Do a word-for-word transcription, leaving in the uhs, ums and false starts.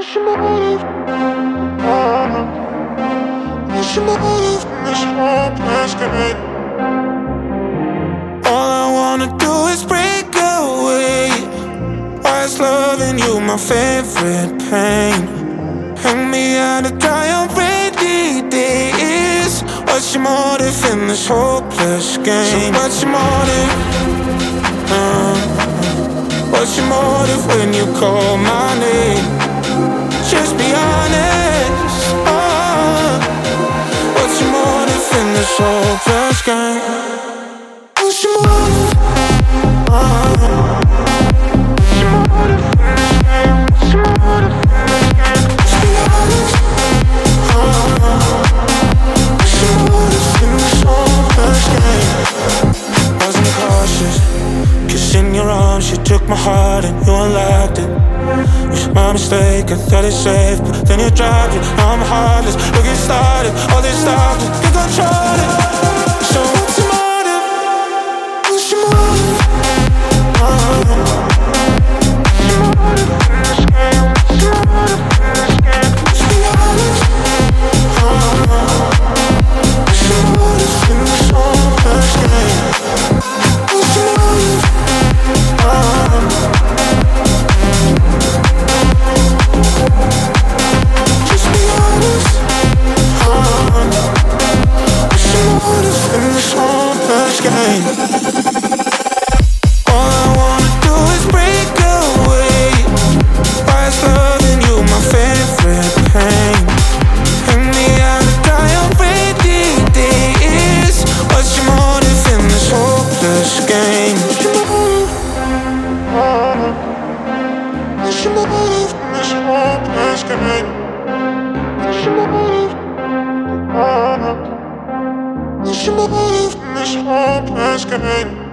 What's your motive? Uh, what's your motive in this hopeless game? All I wanna do is break away. Why is loving you my favorite pain? Hang me out to dry on rainy days. What's your motive in this hopeless game? So what's your motive? Uh, what's your motive when you call my name? Just be honest. Uh, what's your motive in this hopeless game? What's your motive? Uh, what's your motive in this game? What's your motive in this game? Just be honest. Uh, what's your motive in this hopeless game? Wasn't cautious, 'cause in your arms you took my heart and you unlocked it. It was my mistake, I thought it's safe, but then you dropped it. Now I'm heartless, look it started, all this stopped it, you controlled it. So what's your motive? What's your motive? Uh, what's your motive in this game? What's your motive in this game? Just be honest. Uh, what's your motive in this hopeless game? What's your motive? Uh, just be honest. Uh, what's your motive in this hopeless game? All I wanna do is break away. Why is loving you my favorite pain? Hang me out to dry on rainy days. What's your motive in this hopeless game? What's your motive? Uh, what's your motive in this hopeless game? What's your motive? Uh, what's your motive in this hopeless game?